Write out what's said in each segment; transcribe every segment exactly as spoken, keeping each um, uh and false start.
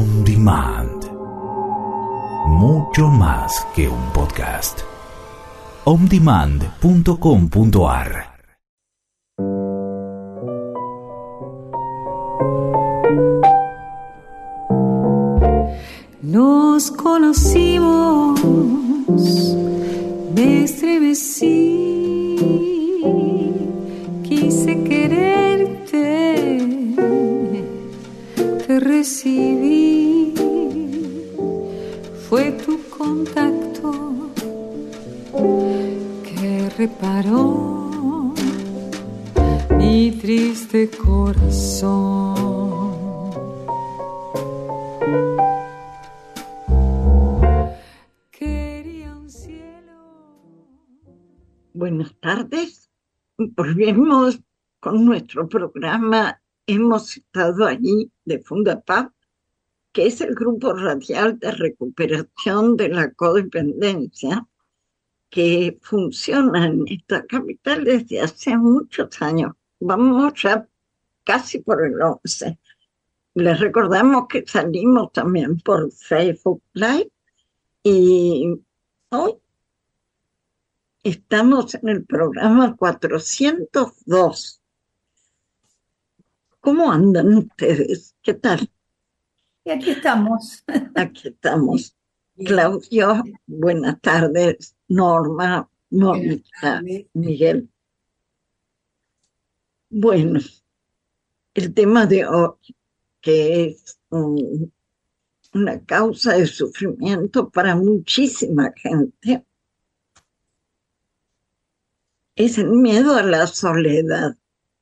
On Demand. Mucho más que un podcast. on demand punto com punto a r. Nos conocimos, me estremecí, quise quererte, te recibí, fue tu contacto que reparó mi triste corazón. Buenas tardes, volvemos con nuestro programa. Hemos estado allí de Fundapab, que es el grupo radial de recuperación de la codependencia, que funciona en esta capital desde hace muchos años. Vamos ya casi por el once. Les recordamos que salimos también por Facebook Live y hoy estamos en el programa cuatrocientos dos. ¿Cómo andan ustedes? ¿Qué tal? Y aquí estamos. Aquí estamos. Claudio, buenas tardes. Norma, Mónica, Miguel. Bueno, el tema de hoy, que es um, una causa de sufrimiento para muchísima gente, es el miedo a la soledad.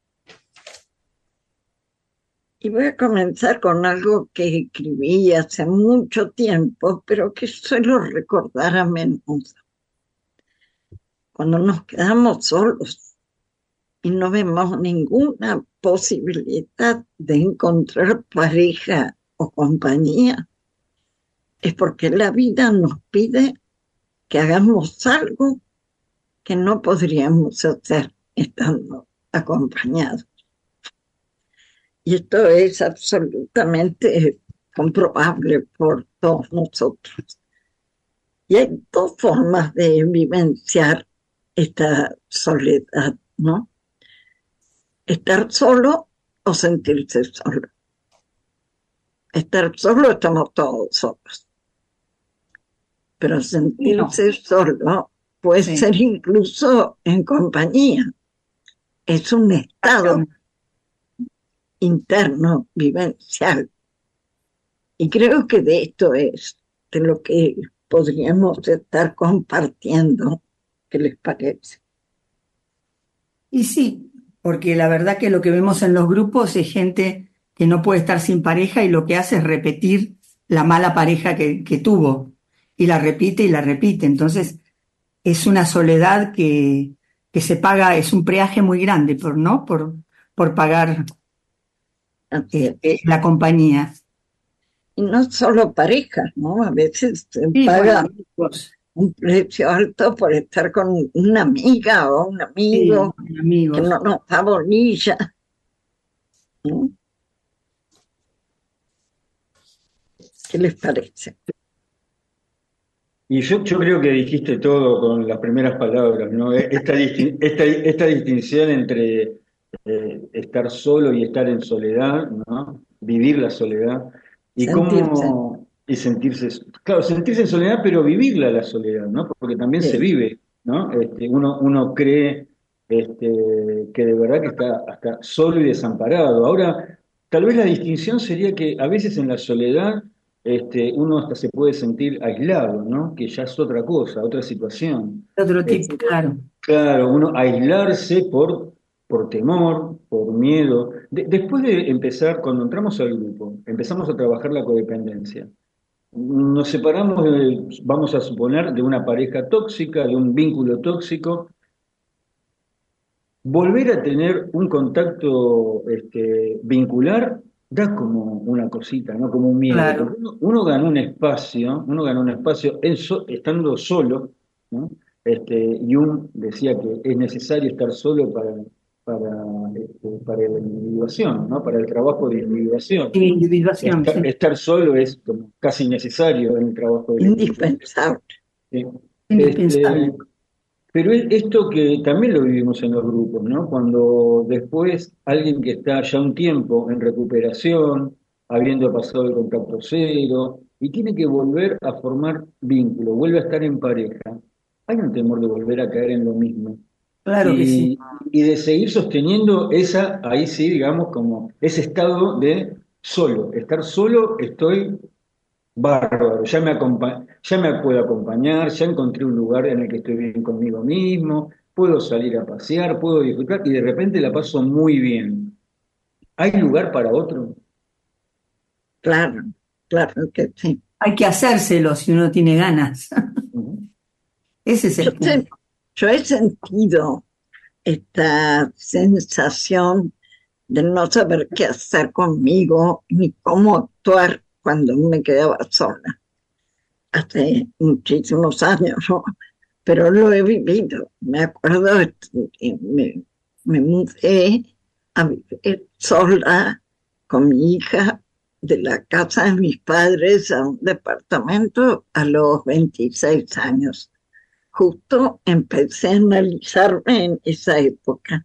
Y voy a comenzar con algo que escribí hace mucho tiempo, pero que suelo recordar a menudo. Cuando nos quedamos solos y no vemos ninguna posibilidad de encontrar pareja o compañía, es porque la vida nos pide que hagamos algo que no podríamos hacer estando acompañados. Y esto es absolutamente comprobable por todos nosotros. Y hay dos formas de vivenciar esta soledad, ¿no? Estar solo o sentirse solo. Estar solo, estamos todos solos. Pero sentirse no. solo puede sí. ser incluso en compañía. Es un estado interno, vivencial. Y creo que de esto es de lo que podríamos estar compartiendo. ¿Qué les parece? Y sí, porque la verdad que lo que vemos en los grupos es gente que no puede estar sin pareja y lo que hace es repetir la mala pareja que, que tuvo. Y la repite y la repite. Entonces es una soledad que, que se paga, es un peaje muy grande, por, ¿no? Por, por pagar eh, eh, la compañía. Y no solo parejas, ¿no? A veces se sí, paga bueno, un precio alto por estar con una amiga o un amigo sí, amigos. que no nos da bolilla, ¿no? ¿Qué les parece? Y yo, yo creo que dijiste todo con las primeras palabras, ¿no? Esta, distin- esta, esta distinción entre eh, estar solo y estar en soledad, ¿no? Vivir la soledad y Sentirse. cómo y sentirse, claro, sentirse en soledad, pero vivirla la soledad, ¿no? Porque también Sí. se vive, ¿no? Este, uno, uno cree este, que de verdad que está hasta solo y desamparado. Ahora, tal vez la distinción sería que a veces en la soledad Este, uno hasta se puede sentir aislado, ¿no? Que ya es otra cosa, otra situación. Otro tipo, Este, claro. claro, uno aislarse por, por temor, por miedo. De- después de empezar, cuando entramos al grupo, empezamos a trabajar la codependencia. Nos separamos, de- vamos a suponer, de una pareja tóxica, de un vínculo tóxico. Volver a tener un contacto este, vincular da como una cosita, ¿no? Como un miedo. Claro. Porque uno, uno gana un espacio, uno gana un espacio en so- estando solo, ¿no? Este, Jung decía que es necesario estar solo para, para, este, para la individuación, ¿no? Para el trabajo de individuación. Y individuación, Estar, sí. estar solo es como casi necesario en el trabajo de la individuación. Indispensable. Sí. Indispensable. Este, pero es esto que también lo vivimos en los grupos, ¿no? Cuando después alguien que está ya un tiempo en recuperación, habiendo pasado el contacto cero, y tiene que volver a formar vínculo, vuelve a estar en pareja, hay un temor de volver a caer en lo mismo. Claro que sí. Y, y de seguir sosteniendo esa, ahí sí, digamos, como ese estado de solo. Estar solo, estoy bárbaro, ya me, acompa- ya me puedo acompañar, ya encontré un lugar en el que estoy bien conmigo mismo, puedo salir a pasear, puedo disfrutar y de repente la paso muy bien. ¿Hay lugar para otro? Claro, claro que sí. Hay que hacérselo si uno tiene ganas. Ujú. Ese es Yo, el punto. sé- yo he sentido esta sensación de no saber qué hacer conmigo ni cómo actuar cuando me quedaba sola. Hace muchísimos años, ¿no? Pero lo he vivido. Me acuerdo, este, me, me mudé a vivir sola con mi hija de la casa de mis padres a un departamento a los veintiséis años. Justo empecé a analizarme en esa época.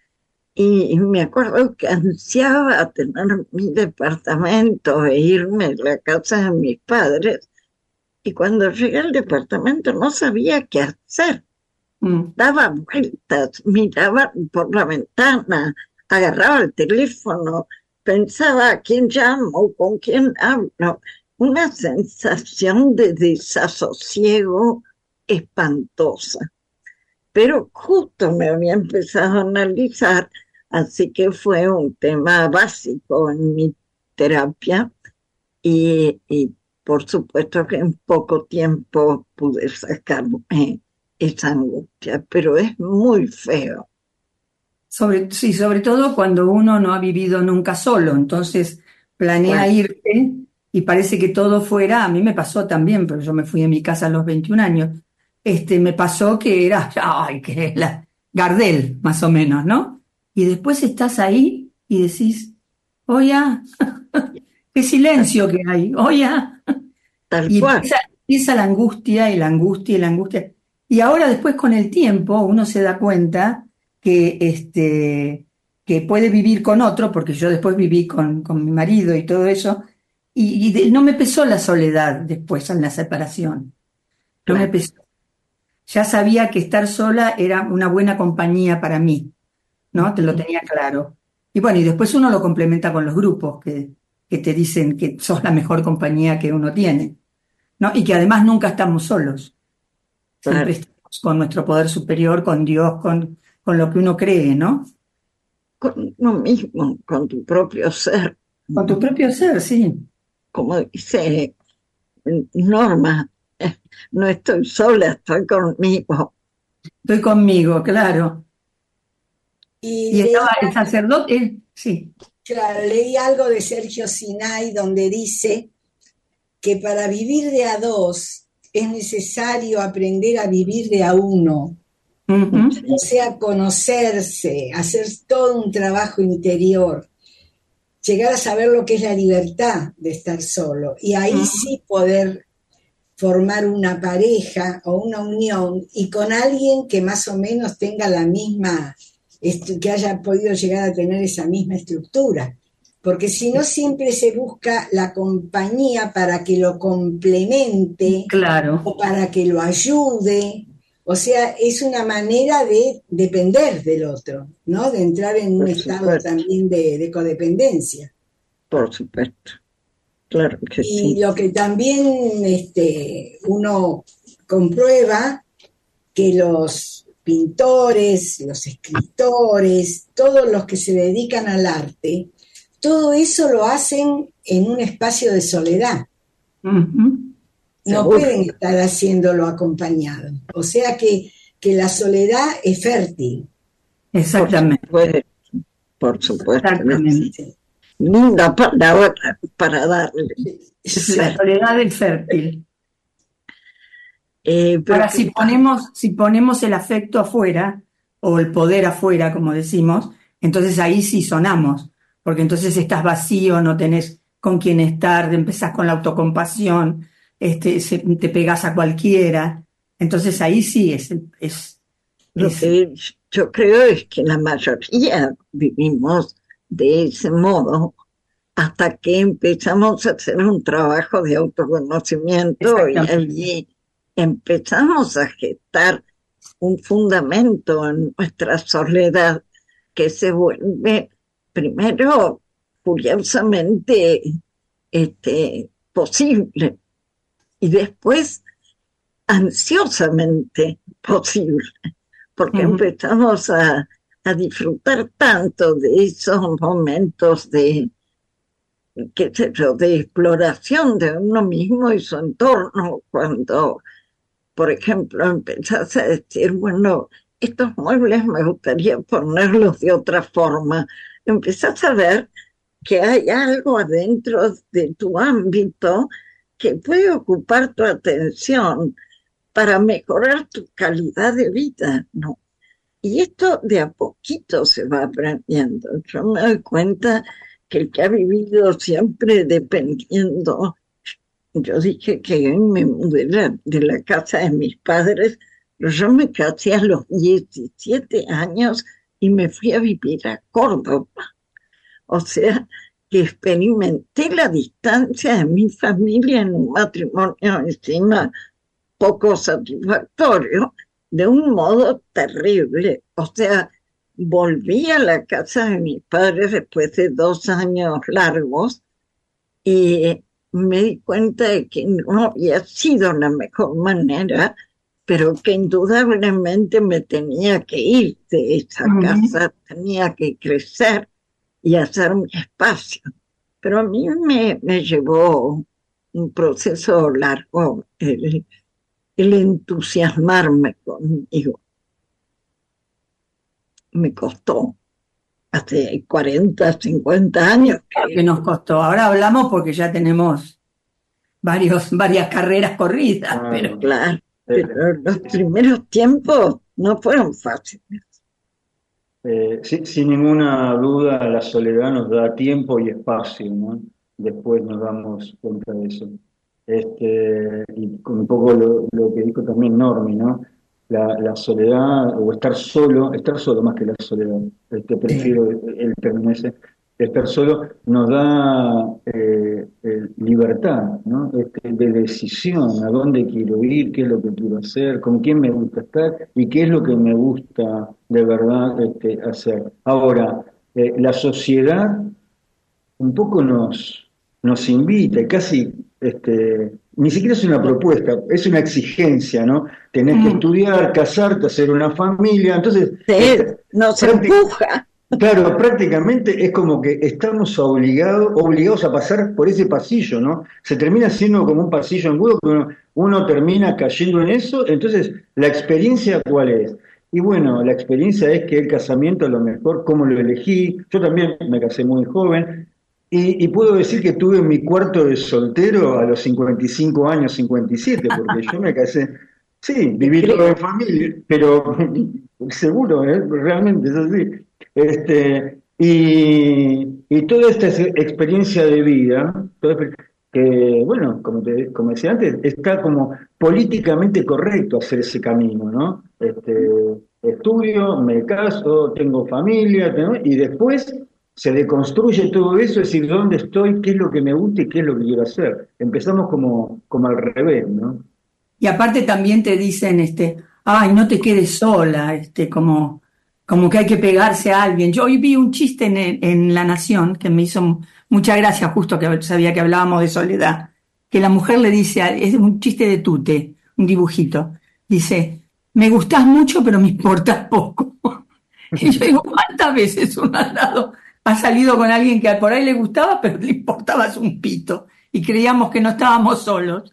Y me acuerdo que ansiaba tener mi departamento e irme a la casa de mis padres. Y cuando llegué al departamento no sabía qué hacer. Mm. Daba vueltas, miraba por la ventana, agarraba el teléfono, pensaba a quién llamo, con quién hablo. Una sensación de desasosiego espantosa. Pero justo me había empezado a analizar, así que fue un tema básico en mi terapia y, y por supuesto que en poco tiempo pude sacarme esa angustia, pero es muy feo. Sobre, sí, sobre todo cuando uno no ha vivido nunca solo, entonces planea Bueno, irse y parece que todo fuera, a mí me pasó también, pero yo me fui de mi casa a los veintiún años, este, me pasó que era, ay, que la Gardel, más o menos, ¿no? Y después estás ahí y decís, oye, qué silencio que hay, oye, tal y cual. empieza, empieza la angustia y la angustia y la angustia. Y ahora después con el tiempo uno se da cuenta que, este, que puede vivir con otro, porque yo después viví con, con mi marido y todo eso, y, y de- no me pesó la soledad después en la separación. No me Claro, pesó. Ya sabía que estar sola era una buena compañía para mí, ¿no? Te lo tenía claro. Y bueno, y después uno lo complementa con los grupos que, que te dicen que sos la mejor compañía que uno tiene, ¿no? Y que además nunca estamos solos. Siempre claro. estamos con nuestro poder superior, con Dios, con, con lo que uno cree, ¿no? Con uno mismo, con tu propio ser. Con tu propio ser, sí. Como dice Norma, no estoy sola, estoy conmigo. Estoy conmigo, claro. Y Y estaba leí, el sacerdote, él, sí. claro, leí algo de Sergio Sinai donde dice que para vivir de a dos es necesario aprender a vivir de a uno. Ujú. O sea, conocerse, hacer todo un trabajo interior, llegar a saber lo que es la libertad de estar solo y ahí Ujú. sí poder formar una pareja o una unión y con alguien que más o menos tenga la misma, que haya podido llegar a tener esa misma estructura. Porque si no, siempre se busca la compañía para que lo complemente Claro, o para que lo ayude. O sea, es una manera de depender del otro, ¿no? De entrar en un Por estado supuesto, también de, de codependencia. por supuesto. Claro que Y sí. lo que también este, uno comprueba que los pintores, los escritores, todos los que se dedican al arte, todo eso lo hacen en un espacio de soledad. ujú. No Seguro. pueden estar haciéndolo acompañado. O sea que, que la soledad es fértil. Por Exactamente, supuesto, por supuesto. exactamente. Linda palabra para darle. Sí. La soledad es fértil. Eh, pero Ahora, ¿qué si pasa? ponemos, si ponemos el afecto afuera, o el poder afuera, como decimos, entonces ahí sí sonamos, porque entonces estás vacío, no tenés con quién estar, empezás con la autocompasión, este, se, te pegás a cualquiera, entonces ahí sí es... es, Lo es que yo creo es que la mayoría vivimos de ese modo hasta que empezamos a hacer un trabajo de autoconocimiento y allí empezamos a gestar un fundamento en nuestra soledad que se vuelve primero curiosamente este, posible y después ansiosamente posible, porque uh-huh. empezamos a, a disfrutar tanto de esos momentos de, qué sé yo, de exploración de uno mismo y su entorno, cuando, por ejemplo, empezás a decir, bueno, estos muebles me gustaría ponerlos de otra forma. Empezás a ver que hay algo adentro de tu ámbito que puede ocupar tu atención para mejorar tu calidad de vida, ¿no? Y esto de a poquito se va aprendiendo. Yo me doy cuenta que el que ha vivido siempre dependiendo, yo dije que me mudé de la casa de mis padres, pero yo me casé a los diecisiete años y me fui a vivir a Córdoba. O sea, que experimenté la distancia de mi familia en un matrimonio encima poco satisfactorio, de un modo terrible. O sea, volví a la casa de mis padres después de dos años largos y me di cuenta de que no había sido la mejor manera, pero que indudablemente me tenía que ir de esa uh-huh. casa, tenía que crecer y hacer mi espacio. Pero a mí me, me llevó un proceso largo el, el entusiasmarme conmigo. Me costó hace cuarenta, cincuenta años. Que nos costó. Ahora hablamos porque ya tenemos varios, varias carreras corridas. Ah, pero... Claro, pero los primeros tiempos no fueron fáciles. Eh, sin, sin ninguna duda, la soledad nos da tiempo y espacio, ¿no? Después nos damos cuenta de eso. Este, y con un poco lo, lo que dijo también Normi, ¿no? La, la soledad, o estar solo, estar solo más que la soledad, este, prefiero el, el término ese, estar solo nos da eh, eh, libertad, ¿no? Este, de decisión, a dónde quiero ir, qué es lo que quiero hacer, con quién me gusta estar y qué es lo que me gusta de verdad este, hacer. Ahora, eh, la sociedad un poco nos, nos invita y casi... Este, ni siquiera es una propuesta, es una exigencia, ¿no? Tenés que estudiar, casarte, hacer una familia, entonces... Sí, este, nos empuja. Claro, prácticamente es como que estamos obligados, obligados a pasar por ese pasillo, ¿no? Se termina siendo como un pasillo embudo, que uno, uno termina cayendo en eso, entonces, ¿la experiencia cuál es? Y bueno, la experiencia es que el casamiento a lo mejor, ¿cómo lo elegí? Yo también me casé muy joven, Y, y puedo decir que tuve mi cuarto de soltero a los cincuenta y cinco años, cincuenta y siete, porque yo me casé, sí, viví todo en familia, pero seguro, ¿eh? Realmente es así. Este, y, y toda esta experiencia de vida, que, bueno, como, te, como decía antes, está como políticamente correcto hacer ese camino, ¿no? Este, estudio, me caso, tengo familia, tengo, y después... se deconstruye todo eso, es decir, dónde estoy, qué es lo que me gusta y qué es lo que quiero hacer. Empezamos como, como al revés, ¿no? Y aparte también te dicen, este, ay, no te quedes sola, este, como, como que hay que pegarse a alguien. Yo hoy vi un chiste en, en La Nación que me hizo mucha gracia, justo que sabía que hablábamos de soledad, que la mujer le dice, es un chiste de Tute, un dibujito, dice, me gustás mucho pero me importás poco. Y yo digo, ¿cuántas veces uno al lado ha salido con alguien que por ahí le gustaba, pero le importabas un pito? Y creíamos que no estábamos solos.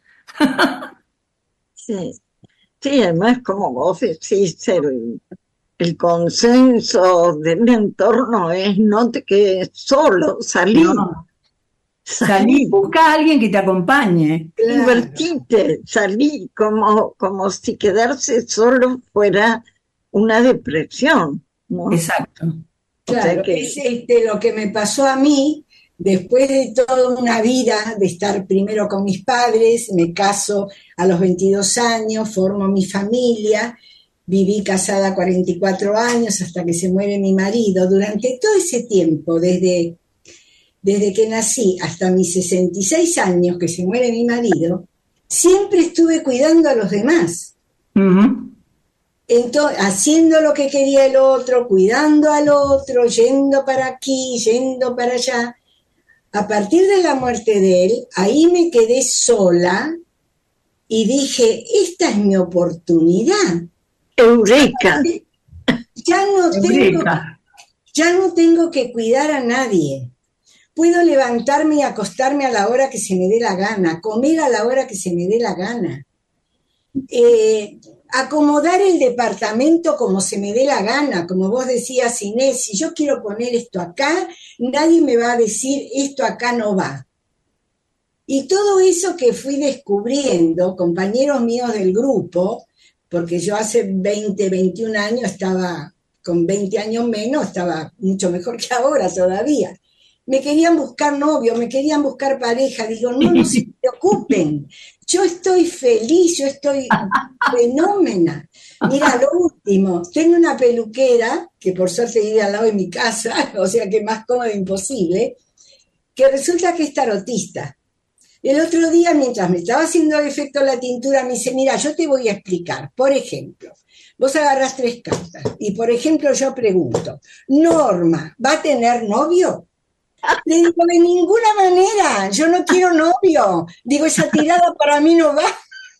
Sí, sí, además como vos decís, el, el consenso del entorno es no te quedes solo, salí. No. Salí, busca a alguien que te acompañe. Divertite, salí, como, como si quedarse solo fuera una depresión, ¿no? Exacto. Claro, O sea que- es este, lo que me pasó a mí después de toda una vida de estar primero con mis padres. Me caso a los veintidós años, formo mi familia, viví casada cuarenta y cuatro años hasta que se muere mi marido. Durante todo ese tiempo, desde, desde que nací hasta mis sesenta y seis años que se muere mi marido, siempre estuve cuidando a los demás. Ujú. Entonces, haciendo lo que quería el otro, cuidando al otro, yendo para aquí, yendo para allá. A partir de la muerte de él, ahí me quedé sola y dije, esta es mi oportunidad. Eureka. Ya no tengo, Eureka. ya no tengo que cuidar a nadie. Puedo levantarme y acostarme a la hora que se me dé la gana, comer a la hora que se me dé la gana. Eh, acomodar el departamento como se me dé la gana, como vos decías, Inés, si yo quiero poner esto acá, nadie me va a decir esto acá no va. Y todo eso que fui descubriendo, compañeros míos del grupo, porque yo hace veinte, veintiún años estaba, con veinte años menos, estaba mucho mejor que ahora todavía. Me querían buscar novio, me querían buscar pareja. Digo, no, no se preocupen. Yo estoy feliz, yo estoy fenómena. Mira, lo último, tengo una peluquera, que por suerte vive al lado de mi casa, o sea que más cómodo imposible, que resulta que es tarotista. El otro día, mientras me estaba haciendo efecto la tintura, me dice, mira, yo te voy a explicar. Por ejemplo, vos agarrás tres cartas y, por ejemplo, yo pregunto, Norma, ¿va a tener novio? Le digo, de ninguna manera, yo no quiero novio. Digo, esa tirada para mí no va.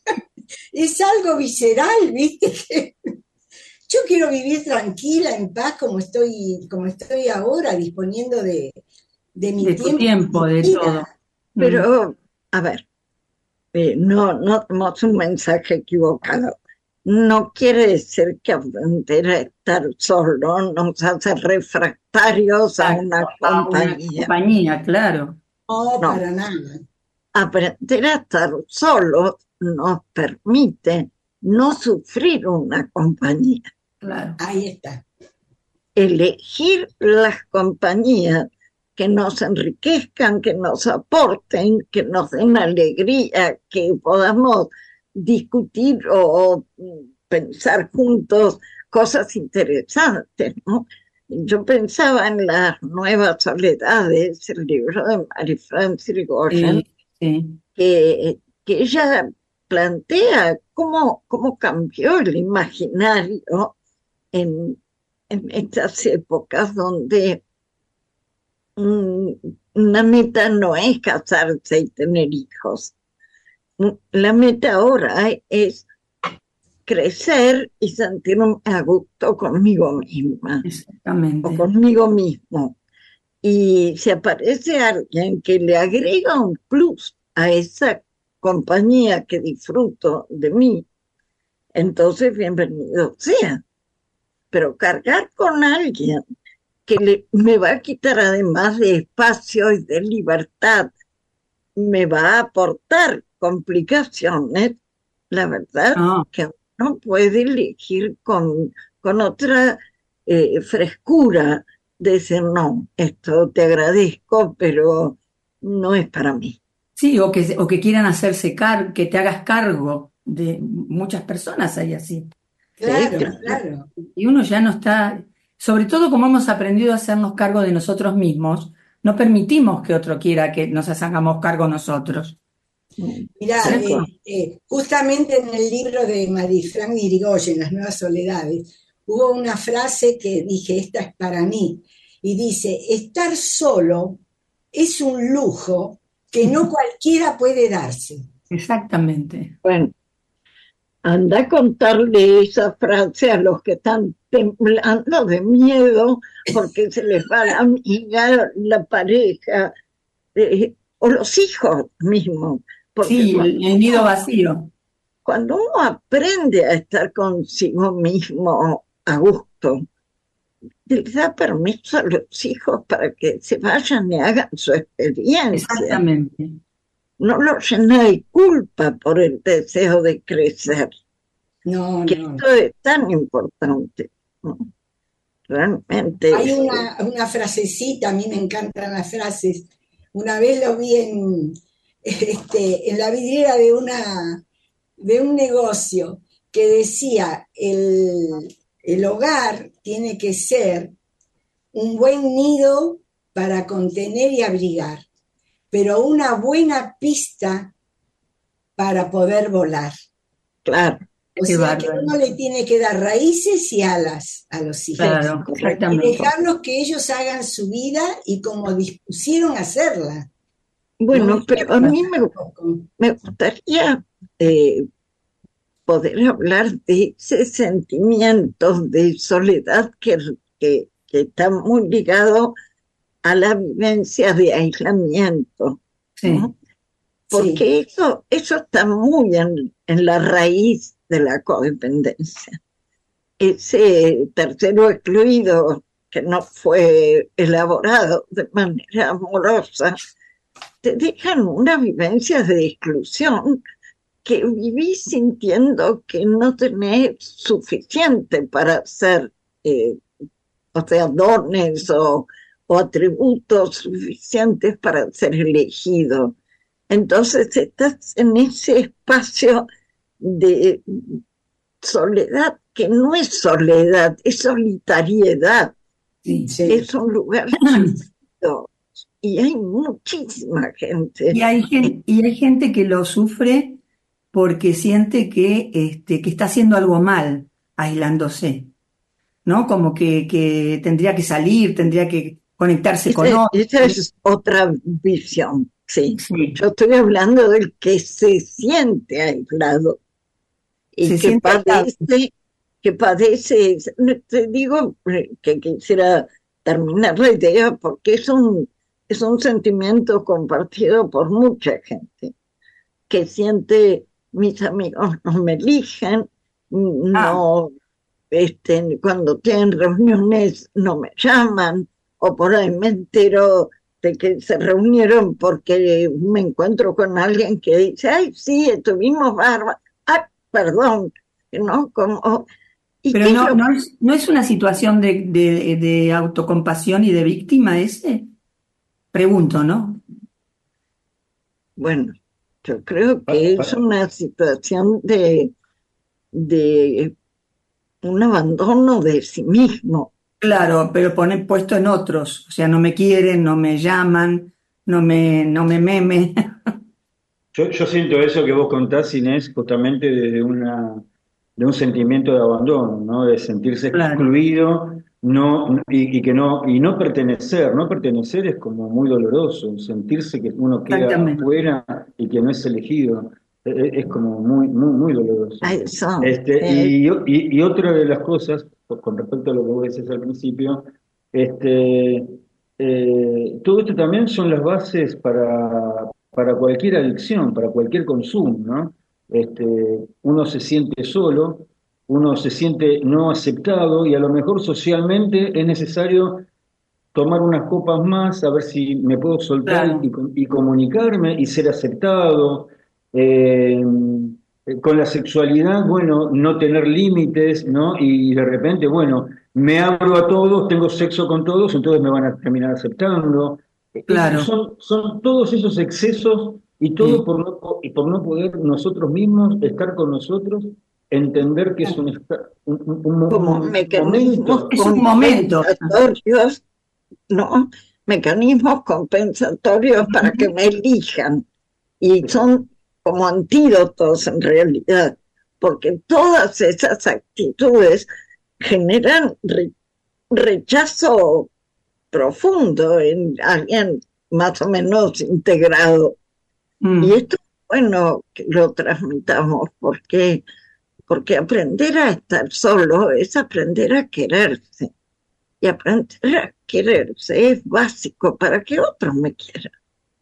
Es algo visceral, ¿viste? Yo quiero vivir tranquila, en paz, como estoy, como estoy ahora, disponiendo de, de mi De tu tiempo. tiempo, de Mira, todo. Pero, a ver, eh, no, no tenemos un mensaje equivocado. No quiere decir que aprender a estar solo nos hace refractarios a una A una compañía. compañía, claro. no, No. para nada. Aprender a estar solo nos permite no sufrir una compañía. Claro. Ahí está. Elegir las compañías que nos enriquezcan, que nos aporten, que nos den alegría, que podamos discutir o pensar juntos cosas interesantes, ¿no? Yo pensaba en Las Nuevas Soledades, el libro de Marie-France Irigoyen, Sí, sí. que, que ella plantea cómo, cómo cambió el imaginario en, en estas épocas donde mm, una meta no es casarse y tener hijos. La meta ahora es crecer y sentirme a gusto conmigo misma o Exactamente. conmigo mismo. Y si aparece alguien que le agrega un plus a esa compañía que disfruto de mí, entonces bienvenido sea. Pero cargar con alguien que le, me va a quitar, además de espacio y de libertad, me va a aportar complicaciones, la verdad No, que uno puede elegir con, con otra eh, frescura, decir, no, esto te agradezco, pero no es para mí. sí, o que, o que quieran hacerse cargo, que te hagas cargo de muchas personas hay así. Claro, Sí, claro. Y uno ya no está, sobre todo como hemos aprendido a hacernos cargo de nosotros mismos, no permitimos que otro quiera que nos hagamos cargo nosotros. Mirá, Sí. eh, eh, justamente en el libro de Marie-France Irigoyen, Las Nuevas Soledades, hubo una frase que dije, esta es para mí, y dice, estar solo es un lujo que no cualquiera puede darse. Exactamente. Bueno, anda a contarle esa frase a los que están temblando de miedo porque se les va la amiga, la pareja, eh, o los hijos mismos. Porque Sí, cuando, el, el nido vacío. cuando uno aprende a estar consigo mismo a gusto, les da permiso a los hijos para que se vayan y hagan su experiencia. Exactamente. No los llena de culpa por el deseo de crecer. No, que no, no. esto es tan importante, ¿no? Realmente. Hay es- una, una frasecita, a mí me encantan las frases. Una vez lo vi en, este, en la vidriera de, una, de un negocio que decía, el, el hogar tiene que ser un buen nido para contener y abrigar, pero una buena pista para poder volar. Claro, O Qué sea que bárbaro. uno le tiene que dar raíces y alas a los hijos. Claro, correcto. Y exactamente. dejarlos que ellos hagan su vida y como dispusieron hacerla. No Bueno, dejar pero a mí me, tampoco. me gustaría eh, poder hablar de ese sentimiento de soledad que, que, que está muy ligado a la vivencia de aislamiento, Sí, ¿no? Sí, Porque eso, eso está muy en, en la raíz de la codependencia. Ese tercero excluido que no fue elaborado de manera amorosa, te dejan una vivencia de exclusión que vivís sintiendo que no tenés suficiente para ser, eh, o sea, dones o, o atributos suficientes para ser elegido. Entonces estás en ese espacio de soledad que no es soledad, es solitariedad, sí. sí. es un lugar chiquito y hay muchísima gente. Y hay gente, y hay gente que lo sufre porque siente que, este, que está haciendo algo mal, aislándose, ¿no? Como que, que tendría que salir, tendría que conectarse con Ese- otros. esa es otra visión, sí. Sí, Yo estoy hablando del que se siente aislado y se que siente aislado. padece, que padece, no te digo eh, que quisiera terminar la idea porque es un, es un sentimiento compartido por mucha gente, que siente, mis amigos no me eligen, Ah, no, este, cuando tienen reuniones no me llaman, o por ahí me entero de que se reunieron porque me encuentro con alguien que dice, ay, sí, estuvimos bárbaros, ay, perdón, ¿no? Como, ¿y pero qué es no, lo no que? es, no es una situación de, de, de autocompasión y de víctima ese. Pregunto, ¿no? Bueno, yo creo Pa- que es pa- una situación de, de un abandono de sí mismo. Claro, pero poner puesto en otros, o sea, no me quieren, no me llaman, no me, no me meme. Yo, yo siento eso que vos contás, Inés, justamente desde una, de un sentimiento de abandono, ¿no? De sentirse Claro, excluido, no, y, y que no, y no pertenecer. No pertenecer es como muy doloroso, sentirse que uno queda exactamente. afuera y que no es elegido, e- e- es como muy, muy, muy doloroso. A eso, Este, eh, y, y, y otra de las cosas, pues, con respecto a lo que vos decías al principio, este, eh, todo esto también son las bases para, para cualquier adicción, para cualquier consumo, ¿no? Este, uno se siente solo, uno se siente no aceptado y a lo mejor socialmente es necesario tomar unas copas más, a ver si me puedo soltar y, Claro, y comunicarme y ser aceptado. Eh, con la sexualidad, bueno, no tener límites, ¿no? Y de repente, bueno, me abro a todos, tengo sexo con todos, entonces me van a terminar aceptando. Es- claro. son, son todos esos excesos y todo Sí. por no, y por no poder nosotros mismos estar con nosotros, entender que es un, esta- un, un- un como un mecanismos momento. Es un momento. compensatorios, ¿no? Mecanismos compensatorios para que me elijan. Y son como antídotos en realidad, porque todas esas actitudes generan re- rechazo profundo en alguien más o menos integrado. Y Mm, esto, bueno, que lo transmitamos porque, porque aprender a estar solo es aprender a quererse. Y aprender a quererse es básico para que otros me quieran.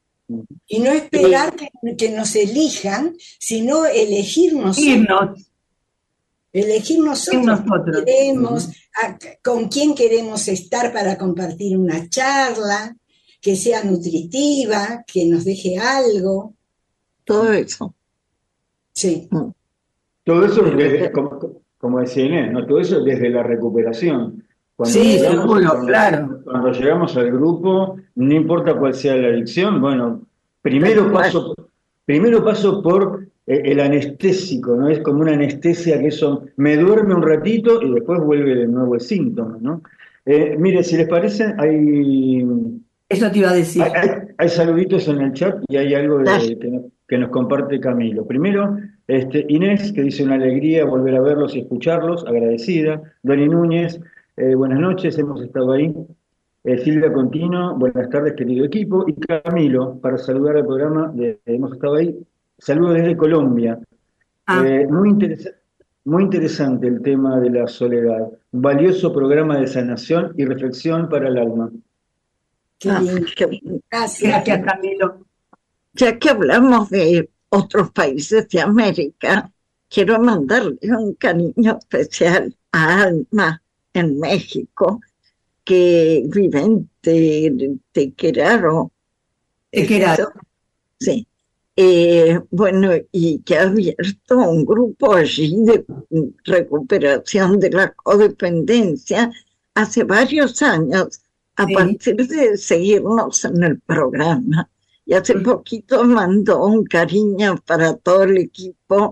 Y no Y esperar que, que nos elijan, sino elegir nosotros. irnos, Elegir en nosotros qué nosotros. queremos, a- con quién queremos estar para compartir una charla, que sea nutritiva, que nos deje algo. todo eso. Sí. Mm. Todo eso Pero desde, que- como, como decía Inés, ¿no? Todo eso desde la recuperación. Cuando Sí, llegamos, seguro, cuando, claro. cuando llegamos al grupo, no importa cuál sea la adicción, bueno, tal primero cual. paso, primero paso por eh, el anestésico, ¿no? Es como una anestesia que eso me duerme un ratito y después vuelve de nuevo el síntoma, ¿no? Eh, mire, si les parece, hay, Eso te iba a hay, decir. hay- hay saluditos en el chat y hay algo Dale. de- que, nos, que nos comparte Camilo. Primero, este, Inés, que dice una alegría volver a verlos y escucharlos, agradecida. Dani Núñez, eh, buenas noches, hemos estado ahí. Eh, Silvia Contino, buenas tardes, querido equipo. Y Camilo, para saludar al programa de Hemos estado ahí. Saludos desde Colombia. Ah, Eh, muy interesa- muy interesante el tema de la soledad. Valioso programa de sanación y reflexión para el alma. Qué Ah, lindo. qué- Gracias, gracias, Camila. Camilo. Ya que hablamos de otros países de América, quiero mandarle un cariño especial a Alma en México, que vive en Te- Tequeraro, Te ¿es quiero. eso? Sí. Eh, bueno, y que ha abierto un grupo allí de recuperación de la codependencia hace varios años, a Sí. partir de seguirnos en el programa. Y hace Mm. poquito mandó un cariño para todo el equipo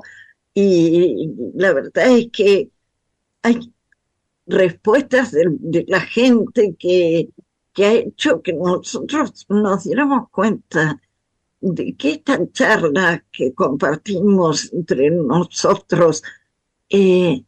y la verdad es que hay respuestas de, de la gente que, que ha hecho que nosotros nos diéramos cuenta de que esta charla que compartimos entre nosotros eh,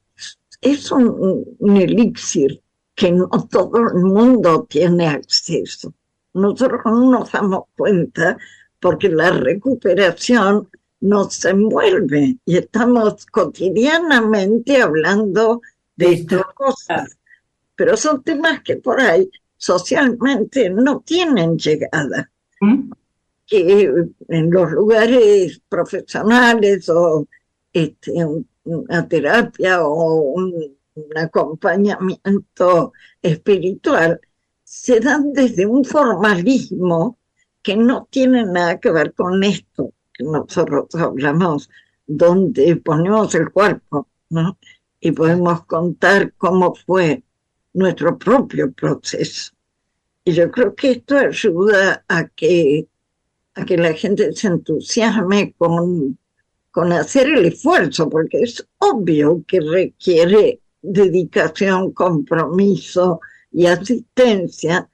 es un, un elixir que no todo el mundo tiene acceso. Nosotros no nos damos cuenta porque la recuperación nos envuelve y estamos cotidianamente hablando de De estas esto. cosas, pero son temas que por ahí socialmente no tienen llegada, ¿Mm? que en los lugares profesionales o este, un- una terapia o un, un acompañamiento espiritual se dan desde un formalismo que no tiene nada que ver con esto que nosotros hablamos, donde ponemos el cuerpo, ¿no? Y podemos contar cómo fue nuestro propio proceso. Y yo creo que esto ayuda a que a que la gente se entusiasme con, con hacer el esfuerzo, porque es obvio que requiere dedicación, compromiso y asistencia,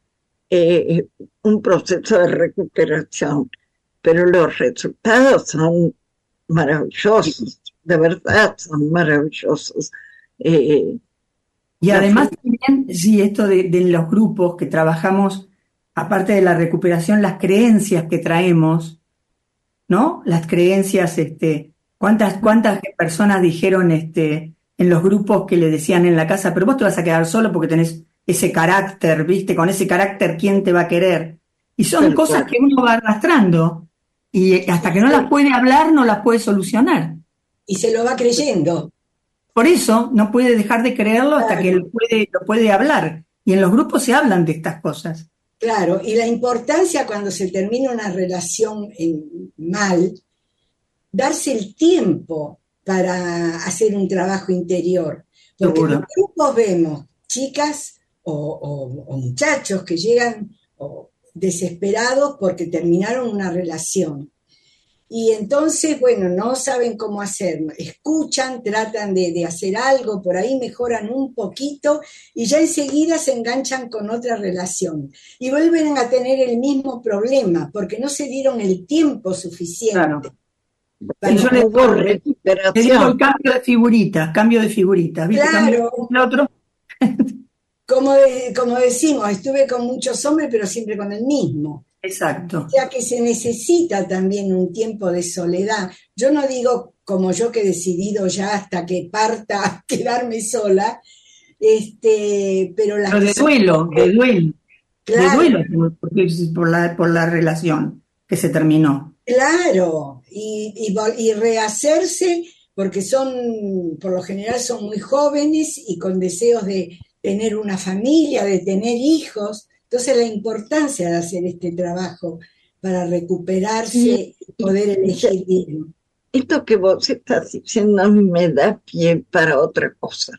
eh, un proceso de recuperación, pero los resultados son maravillosos, de verdad son maravillosos. Eh, Y la además también, sí, esto de, de los grupos que trabajamos, aparte de la recuperación, las creencias que traemos, ¿no? Las creencias, este, ¿cuántas, cuántas personas dijeron este, en los grupos que le decían en la casa, pero vos te vas a quedar solo porque tenés ese carácter, ¿viste? Con ese carácter, ¿quién te va a querer? Y son tal cosas cual. que uno va arrastrando y hasta que no las puede hablar, no las puede solucionar. Y se lo va creyendo. Por eso no puede dejar de creerlo hasta que Claro, lo puede, lo puede hablar. Y en los grupos se hablan de estas cosas. claro. Y la importancia cuando se termina una relación en- mal, darse el tiempo para hacer un trabajo interior. Porque en los Seguro. grupos vemos chicas o, o- o muchachos que llegan o, desesperados porque terminaron una relación. Y entonces, bueno, no saben cómo hacer, escuchan, tratan de, de hacer algo, por ahí mejoran un poquito y ya enseguida se enganchan con otra relación y vuelven a tener el mismo problema porque no se dieron el tiempo Claro. suficiente Y para yo le No hubo digo, le digo el recuperación. cambio de figuritas, cambio de figuritas, ¿viste? Cambio claro, el otro. como, de- como decimos, estuve con muchos hombres, pero siempre con el mismo. Exacto. O sea que se necesita también un tiempo de soledad. Yo no digo como yo que he decidido ya hasta que parta quedarme sola, este, pero las Pero de personas duelo, de que, duelo, de claro, duelo por, porque- por la, por la relación que se terminó. claro, y, y, vol- y rehacerse, porque son, por lo general son muy jóvenes y con deseos de tener una familia, de tener hijos. Entonces la importancia de hacer este trabajo para Y, recuperarse y y poder ya, elegir bien. esto que vos estás diciendo me da pie para otra cosa.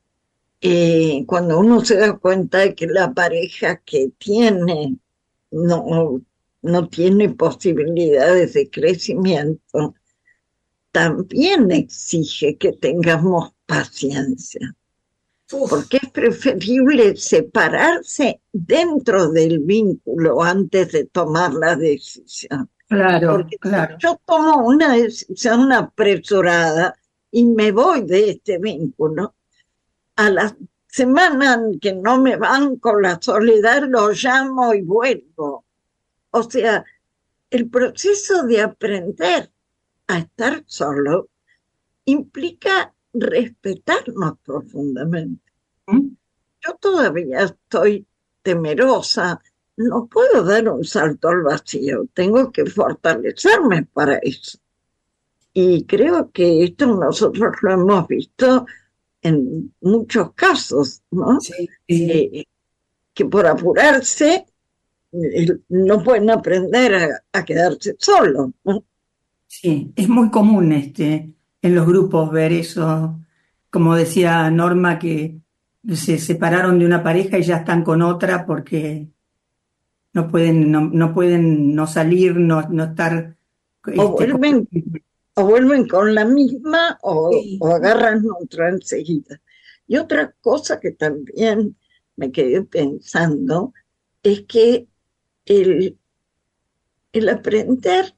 Eh, cuando uno se da cuenta de que la pareja que tiene no, no tiene posibilidades de crecimiento, también exige que tengamos paciencia, Uf, porque es preferible separarse dentro del vínculo antes de tomar la decisión. Claro, Porque si claro. yo tomo una decisión apresurada y me voy de este vínculo, a la semana que no me banco la soledad, lo llamo y vuelvo. O sea, el proceso de aprender a estar solo implica respetarnos profundamente. ¿Mm? Yo todavía estoy temerosa, no puedo dar un salto al vacío, tengo que fortalecerme para eso. Y creo que esto nosotros lo hemos visto en muchos casos, ¿no? sí, Sí, Eh, que por apurarse eh, no pueden aprender a, a quedarse solos, ¿no? sí, es muy común este, en los grupos ver eso, como decía Norma, que se separaron de una pareja y ya están con otra porque no pueden no, no pueden no salir, no, no estar O este, con- vuelven, o vuelven con la misma o, sí. o agarran otra enseguida. Y otra cosa que también me quedé pensando es que el, el aprender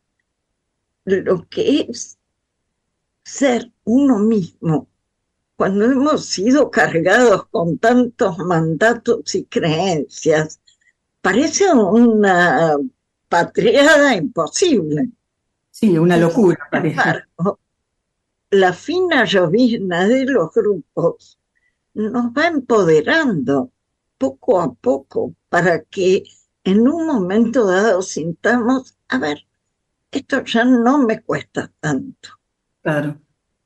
lo que es ser uno mismo, cuando hemos sido cargados con tantos mandatos y creencias, parece una patriada imposible. sí, una Y sin locura parece. embargo, la fina llovizna de los grupos nos va empoderando poco a poco para que en un momento dado sintamos, a ver, esto ya no me cuesta tanto. Claro.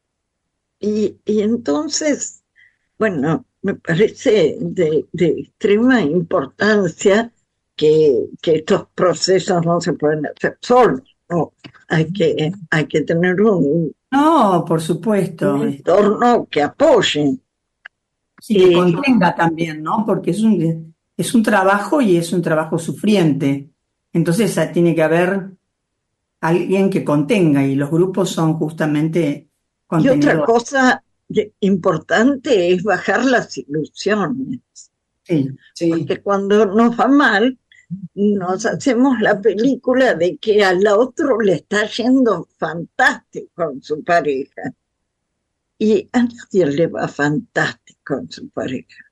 Y, y entonces, bueno, me parece de, de extrema importancia que, que estos procesos no se pueden hacer solos, ¿no? Hay que, hay que tener un, No, por un supuesto. este, entorno que apoye. Sí, que Eh, contenga también, ¿no? Porque es un, es un trabajo y es un trabajo sufriente. Entonces ah, tiene que haber alguien que contenga y los grupos son justamente y otra contenedores. cosa de- importante es bajar las ilusiones, Sí, Sí, porque cuando nos va mal, nos hacemos la película de que al otro le está yendo fantástico con su pareja. Y a nadie le va fantástico en su pareja.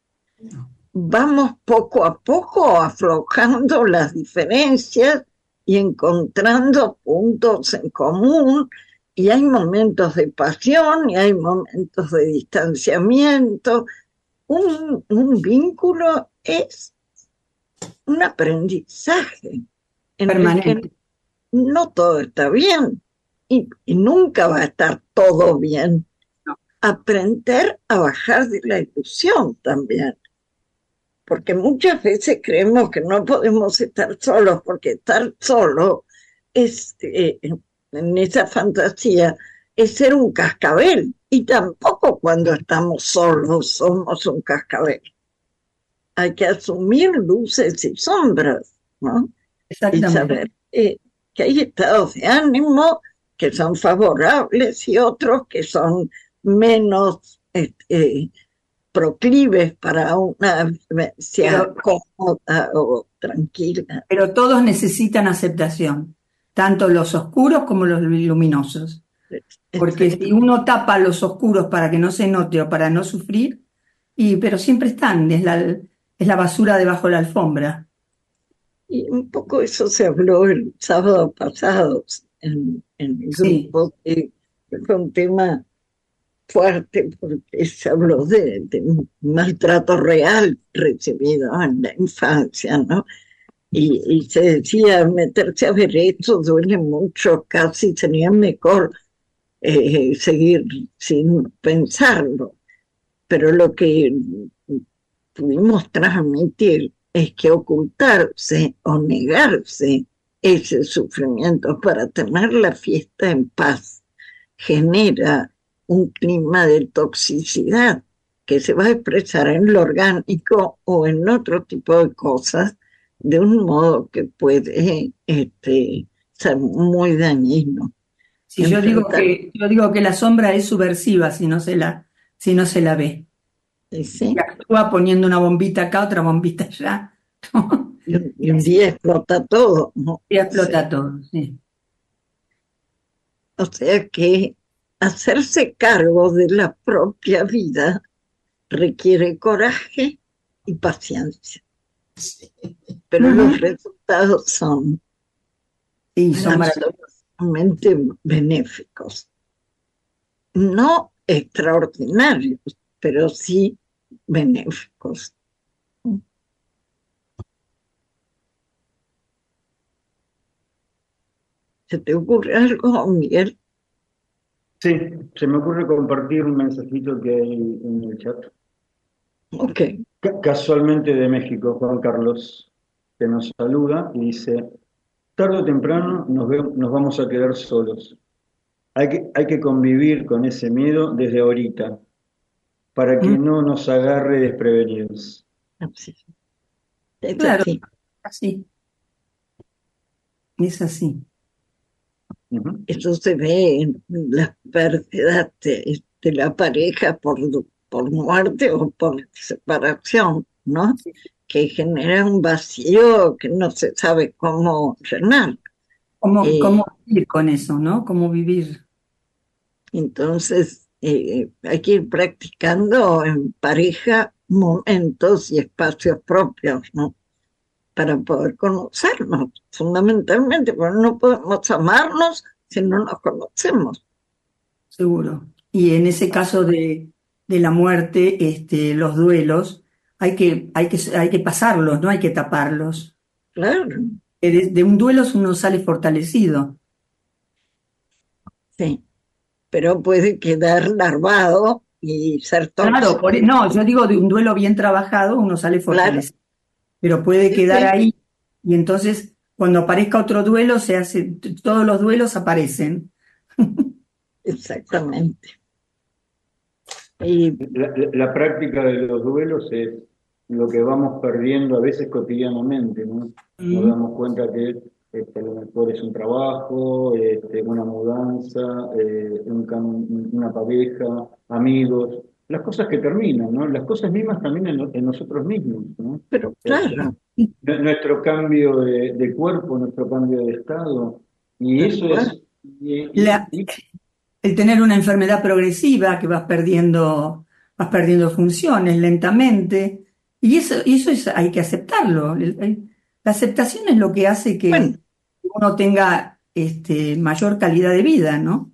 Vamos poco a poco aflojando las diferencias y encontrando puntos en común. Y hay momentos de pasión y hay momentos de distanciamiento. Un, un vínculo es un aprendizaje en el que permanente. no todo está bien y, y nunca va a estar todo bien. No, Aprender a bajar de la ilusión también, porque muchas veces creemos que no podemos estar solos, porque estar solo es, eh, en esa fantasía, es ser un cascabel, y tampoco cuando estamos solos somos un cascabel. Hay que asumir luces y sombras, ¿no? Y exactamente. saber eh, que hay estados de ánimo que son favorables y otros que son menos este, proclives para una vivencia Pero, cómoda o tranquila. pero todos necesitan aceptación, tanto los oscuros como los luminosos. Porque si uno tapa los oscuros para que no se note o para no sufrir, y, pero siempre están, es la, es la basura debajo de la alfombra. Y un poco eso se habló el sábado pasado en, en el Sí, grupo, que fue un tema fuerte porque se habló de, de un maltrato real recibido en la infancia, ¿no? Y, y se decía, meterse a ver esto duele mucho, casi sería mejor eh, seguir sin pensarlo. Pero lo que pudimos transmitir es que ocultarse o negarse ese sufrimiento para tener la fiesta en paz genera un clima de toxicidad que se va a expresar en lo orgánico o en otro tipo de cosas de un modo que puede este, ser muy dañino. Si yo digo que, yo digo que la sombra es subversiva si no se la, si no se la ve. ¿Sí? Y actúa poniendo una bombita acá, otra bombita allá. Y, un- y un día explota todo, ¿no? Y explota Sí. todo, sí. O sea que hacerse cargo de la propia vida requiere coraje y paciencia, pero los Ujú. resultados son Sí, son maravillosos. absolutamente benéficos. No extraordinarios, pero sí benéficos. ¿Se te ocurre algo, Miguel? Sí, se me ocurre compartir un mensajito que hay en el chat. Ok. Ca- Casualmente de México, Juan Carlos, que nos saluda y dice, tarde o temprano nos, ve- nos vamos a quedar solos. Hay que, hay que convivir con ese miedo desde ahorita, para que Mm, no nos agarre desprevenidos. Así. Es Claro, así. así, es así. Ujú. Eso se ve en las pérdidas de, de la pareja por, por muerte o por separación, ¿no? Que genera un vacío que no se sabe cómo llenar. ¿Cómo, Eh, cómo vivir con eso, ¿no? ¿Cómo vivir? entonces, eh, hay que ir practicando en pareja momentos y espacios propios, ¿no? Para poder conocernos, fundamentalmente, porque no podemos amarnos si no nos conocemos. Seguro. Y en ese caso de, de la muerte, este, los duelos, hay que, hay que, hay que pasarlos, no hay que taparlos. Claro, Que De, de un duelo uno sale fortalecido. sí, pero puede quedar larvado y ser Claro, por- tóxico. no, yo digo de un duelo bien trabajado uno sale Claro, fortalecido, pero puede sí, quedar sí, ahí y entonces cuando aparezca otro duelo se hace, t- todos los duelos aparecen. exactamente. Y La, la- la práctica de los duelos es lo que vamos perdiendo a veces cotidianamente, ¿no? Nos Mm, damos cuenta que este, a lo mejor es un trabajo, este, una mudanza, eh, un cam- una pareja, amigos, las cosas que terminan, ¿no? Las cosas mismas también en, no- en nosotros mismos, ¿no? pero Este, claro, nu- nuestro cambio de, de cuerpo, nuestro cambio de estado, y tal eso cual. es, y, y- La, y- el tener una enfermedad progresiva que vas perdiendo, vas perdiendo funciones lentamente, y eso, y eso es, hay que aceptarlo. El- el- la aceptación es lo que hace Bueno, que uno tenga este, mayor calidad de vida, ¿no?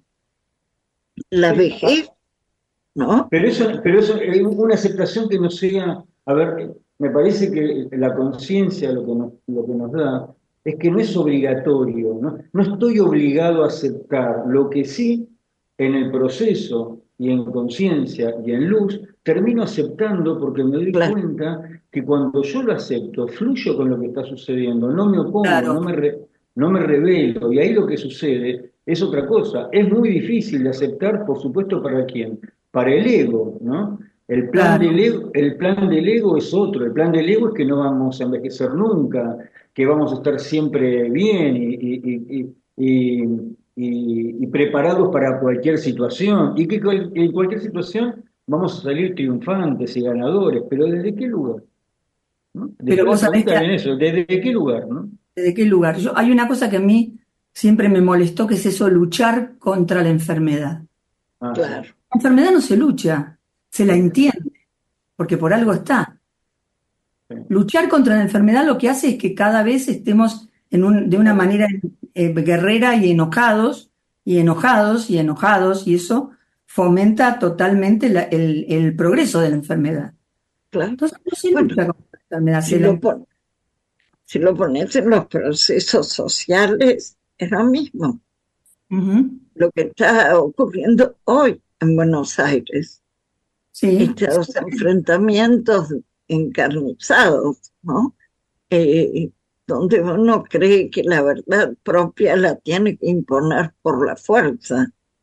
la sí, vejez, ¿no? Pero eso, pero eso es una aceptación que no sea, a ver, me parece que la conciencia lo que nos, lo que nos da es que no es obligatorio, ¿no? No estoy obligado a aceptar, lo que sí en el proceso y en conciencia y en luz termino aceptando porque me doy Claro, cuenta que cuando yo lo acepto, fluyo con lo que está sucediendo, no me opongo, Claro, no me, re- no me rebelo, y ahí lo que sucede es otra cosa. Es muy difícil de aceptar, por supuesto, ¿para quién? Para el ego, ¿no? El plan del claro, ego, el plan del ego es otro. El plan del ego es que no vamos a envejecer nunca, que vamos a estar siempre bien y, y- y- y- y- y preparados para cualquier situación. Y que cual- en cualquier situación vamos a salir triunfantes y ganadores. Pero ¿desde qué lugar? ¿No? pero Después la vos sabés pregunta que viene eso, ¿desde qué lugar? ¿No? ¿de qué lugar? Yo, hay una cosa que a mí siempre me molestó, que es eso, luchar contra la enfermedad. Ah, sí. claro. La enfermedad no se lucha, se la entiende, porque por algo está. Sí. Luchar contra la enfermedad lo que hace es que cada vez estemos en un- de una manera eh, guerrera y enojados, y enojados, y enojados, y eso fomenta totalmente la- el, el progreso de la enfermedad. Claro. Entonces no se Bueno, lucha contra la enfermedad, si se la lo, pon- si lo pones en los procesos sociales, es lo mismo. Ujú. Lo que está ocurriendo hoy en Buenos Aires, Sí, estos enfrentamientos encarnizados, ¿no? Eh, donde uno cree que la verdad propia la tiene que imponer por la fuerza.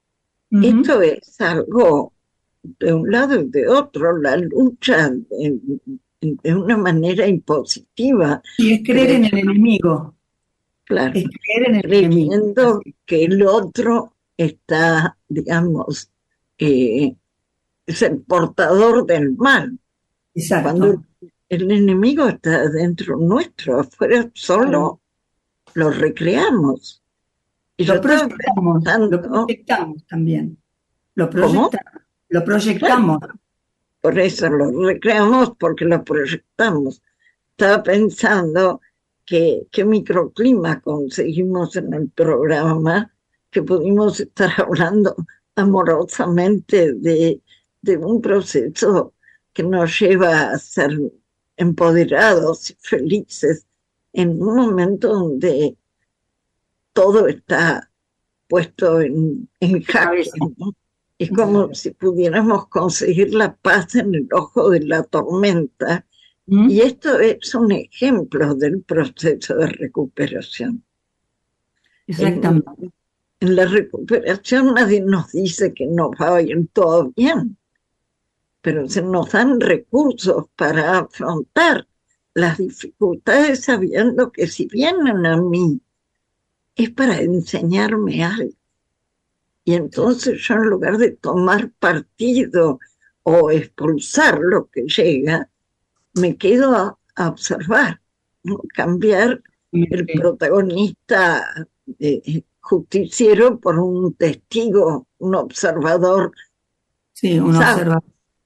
Ujú. Esto es algo de un lado y de otro, la lucha de, de una manera impositiva, Y es creer en el creyendo, enemigo, claro, es creer en el enemigo. creyendo Así. que el otro está, digamos, eh, es el portador del mal, cuando Exacto. el enemigo está dentro nuestro, afuera Claro. solo lo recreamos. Y yo Lo estaba proyectamos, lo pensando, proyectamos también. Lo ¿cómo? proyectamos, lo Claro, proyectamos. por eso lo recreamos porque lo proyectamos. Estaba pensando que qué microclima conseguimos en el programa, que pudimos estar hablando amorosamente de, de un proceso que nos lleva a ser empoderados y felices en un momento donde todo está puesto en, en jaque, Cabeza. ¿no? Es como Claro. si pudiéramos conseguir la paz en el ojo de la tormenta, ¿Mm? y esto es un ejemplo del proceso de recuperación. En, Exactamente. en la recuperación nadie nos dice que nos va a ir todo bien, pero se nos dan recursos para afrontar las dificultades sabiendo que si vienen a mí es para enseñarme algo. Y entonces yo, en lugar de tomar partido o expulsar lo que llega, me quedo a, a observar, ¿no? Cambiar el protagonista eh, justiciero por un testigo, un observador Sí, un sabio. observador.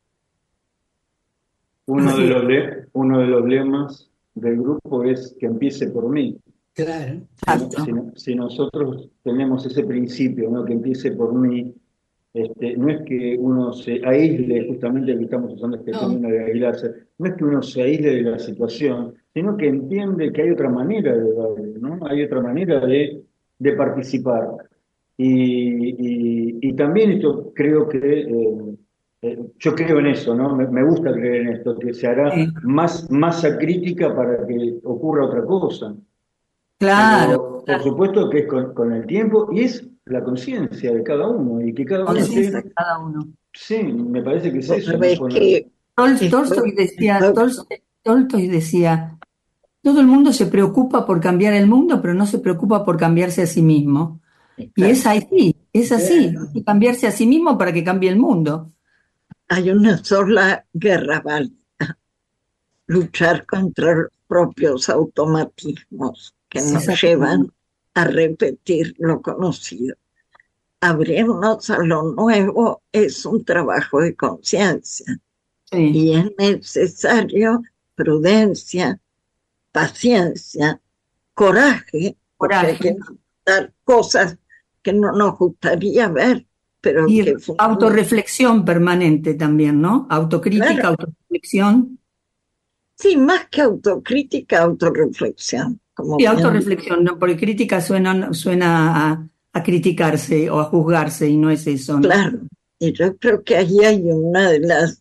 Uno Así de es. los le- uno de los lemas del grupo es que empiece por mí. Claro. Si, no- Exacto. si no- si nosotros tenemos ese principio, ¿no? Que empiece por mí, este, no es que uno se aísle, justamente que estamos usando este No. término de aislarse, no es que uno se aísle de la situación, sino que entiende que hay otra manera de darle, ¿no? Hay otra manera de, de participar. Y, y- y también esto creo que, eh, eh, yo creo en eso, ¿no? Me, me gusta creer en esto, que se hará Sí. más masa crítica para que ocurra otra cosa. Claro, Pero por claro. supuesto que es con, con el tiempo y es la conciencia de cada uno y que cada uno Conciencia esté, de cada uno. sí, me parece que es Vos eso, ¿no? sabés Con la- que Tol- estoy, Tolstoy decía, estoy- Tolstoy, Tolstoy decía, todo el mundo se preocupa por cambiar el mundo, pero no se preocupa por cambiarse a sí mismo. Y es así, es así, Claro. hay que cambiarse a sí mismo para que cambie el mundo. hay una sola guerra válida: luchar contra los propios automatismos que nos Exactamente. llevan a repetir lo conocido. Abrirnos a lo nuevo es un trabajo de conciencia Sí, y es necesario prudencia, paciencia, coraje, porque hay que coraje. dar cosas que no nos gustaría ver, pero Y que fundamentalmente, autorreflexión permanente también, ¿no? Autocrítica, claro, autorreflexión. sí, más que autocrítica, autorreflexión, como Sí, bien digo. autorreflexión, ¿no? Porque crítica suena, suena a, a criticarse o a juzgarse y no es eso, ¿no? Claro, y yo creo que ahí hay una de las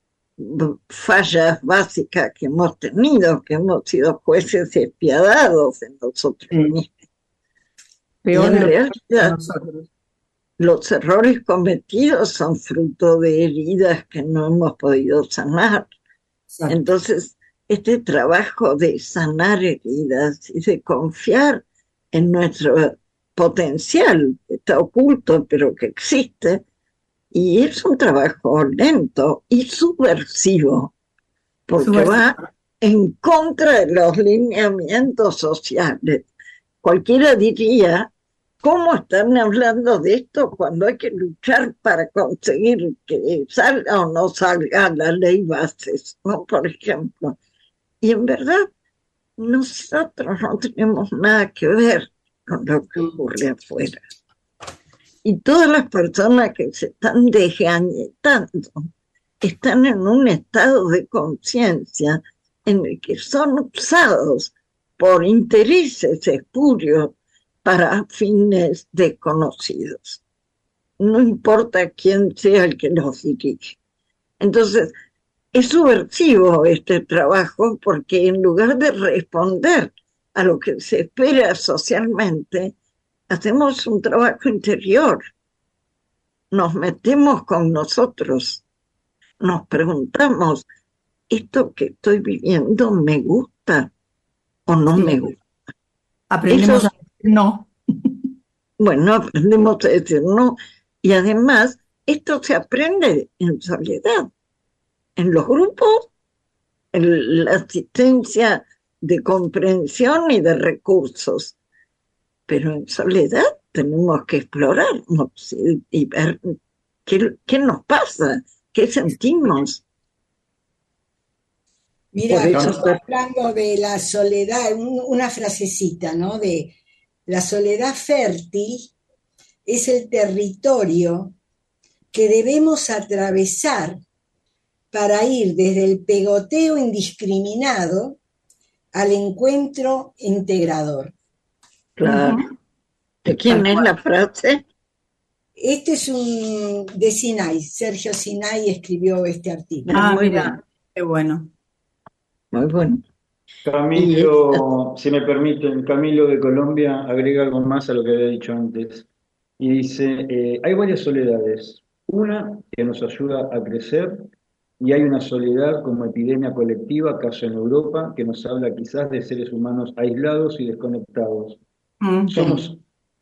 fallas básicas que hemos tenido, que hemos sido jueces despiadados en nosotros Sí, mismos. Y peor de en lo que hacemos realidad nosotros. los errores cometidos son fruto de heridas que no hemos podido sanar. Exacto. Entonces, este trabajo de sanar heridas y de confiar en nuestro potencial, que está oculto, pero que existe, y es un trabajo lento y subversivo, porque Subversivo. va en contra de los lineamientos sociales. Cualquiera diría, ¿cómo están hablando de esto cuando hay que luchar para conseguir que salga o no salga la ley Bases, ¿no? Por ejemplo. Y en verdad, nosotros no tenemos nada que ver con lo que ocurre afuera. Y todas las personas que se están desgañetando están en un estado de conciencia en el que son usados por intereses espurios para fines desconocidos. No importa quién sea el que los dirige. Entonces, es subversivo este trabajo porque en lugar de responder a lo que se espera socialmente, hacemos un trabajo interior. nos metemos con nosotros, nos preguntamos, ¿esto que estoy viviendo me gusta o no Sí. me gusta? Aprendemos Eso- a decir no. Bueno, aprendemos a decir no. Y además, esto se aprende en soledad, en los grupos, en la asistencia de comprensión y de recursos. Pero en soledad tenemos que explorarnos y, y ver qué, qué nos pasa, qué sentimos. Mira, Por eso- estamos hablando de la soledad, un- una frasecita, ¿no? De la soledad fértil es el territorio que debemos atravesar para ir desde el pegoteo indiscriminado al encuentro integrador. Claro. Ujú. ¿De quién Tal es cual. la frase? Este es un de Sinai, Sergio Sinai escribió este artículo. Ah, muy mira, bueno. qué bueno. Muy bueno. Camilo, si me permiten, Camilo de Colombia agrega algo más a lo que había dicho antes. Y dice, eh, hay varias soledades. Una que nos ayuda a crecer y hay una soledad como epidemia colectiva, caso en Europa, que nos habla quizás de seres humanos aislados y desconectados. Mm. Somos,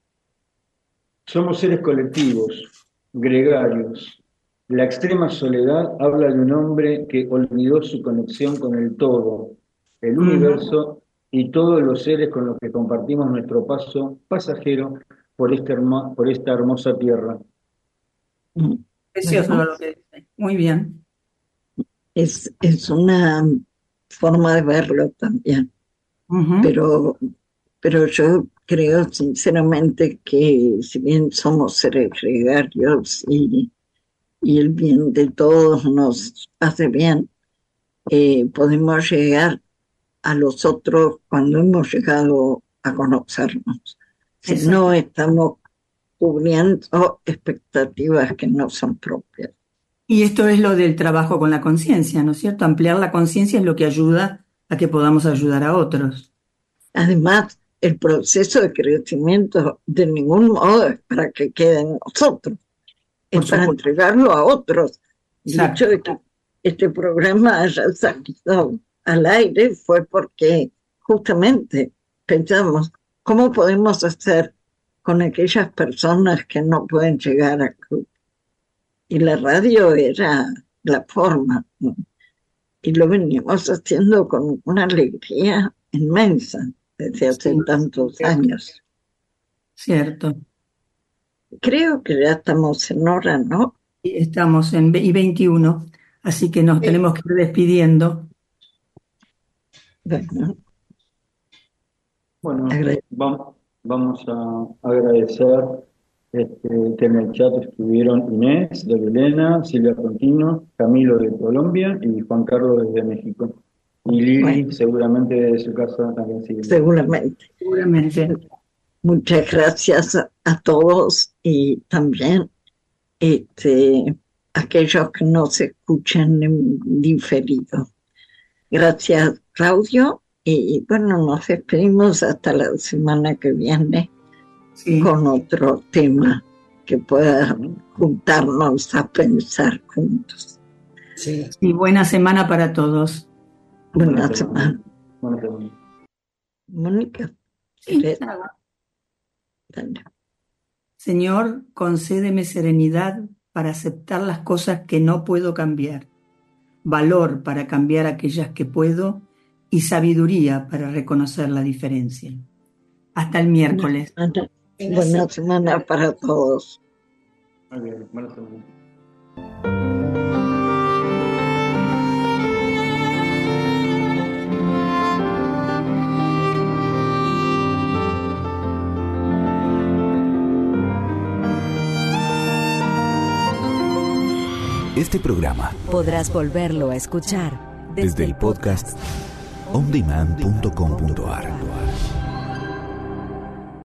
somos seres colectivos, gregarios. La extrema soledad habla de un hombre que olvidó su conexión con el todo, el Ujú. universo y todos los seres con los que compartimos nuestro paso pasajero por, este hermo- por esta hermosa tierra. Precioso Bueno, lo que dice. Muy bien. es, es una forma de verlo también. Ujú. Pero, pero yo creo sinceramente que si bien somos seres gregarios y, y el bien de todos nos hace bien, eh, podemos llegar a los otros cuando hemos llegado a conocernos. Si Exacto. no estamos cubriendo expectativas que no son propias. Y esto es lo del trabajo con la conciencia, ¿no es cierto? Ampliar la conciencia es lo que ayuda a que podamos ayudar a otros. Además, el proceso de crecimiento de ningún modo es para que quede en nosotros, es Por para supuesto. entregarlo a otros. El Exacto. hecho de que este programa haya salido al aire fue porque justamente pensamos cómo podemos hacer con aquellas personas que no pueden llegar a club. Y la radio era la forma, ¿no? Y lo venimos haciendo con una alegría inmensa desde hace Sí, tantos años. cierto. Creo que ya estamos en hora, ¿no? Y estamos en ve- y veintiuno, así que nos tenemos que ir despidiendo. Bueno, Bueno, agrade- vam- vamos a agradecer este, que en el chat estuvieron Inés de Belena, Silvia Contino, Camilo de Colombia y Juan Carlos desde México. Y Lili Bueno. seguramente desde su casa también sigue. seguramente. Seguramente. Muchas gracias a, a todos y también este, aquellos que nos escuchan en diferido. Gracias, Claudio. Y bueno, nos despedimos hasta la semana que viene Sí. con otro tema que pueda juntarnos a pensar juntos. Sí. Y buena semana para todos. Buena semana. Buena semana. Mónica, Sí, ¿querés? nada. Dale. Señor, concédeme serenidad para aceptar las cosas que no puedo cambiar, valor para cambiar aquellas que puedo y sabiduría para reconocer la diferencia. Hasta el miércoles. Buena, Buena buena semana. semana para todos. Muy bien, buena semana. Este programa Podrás volverlo a escuchar desde el podcast on demand punto com punto a r.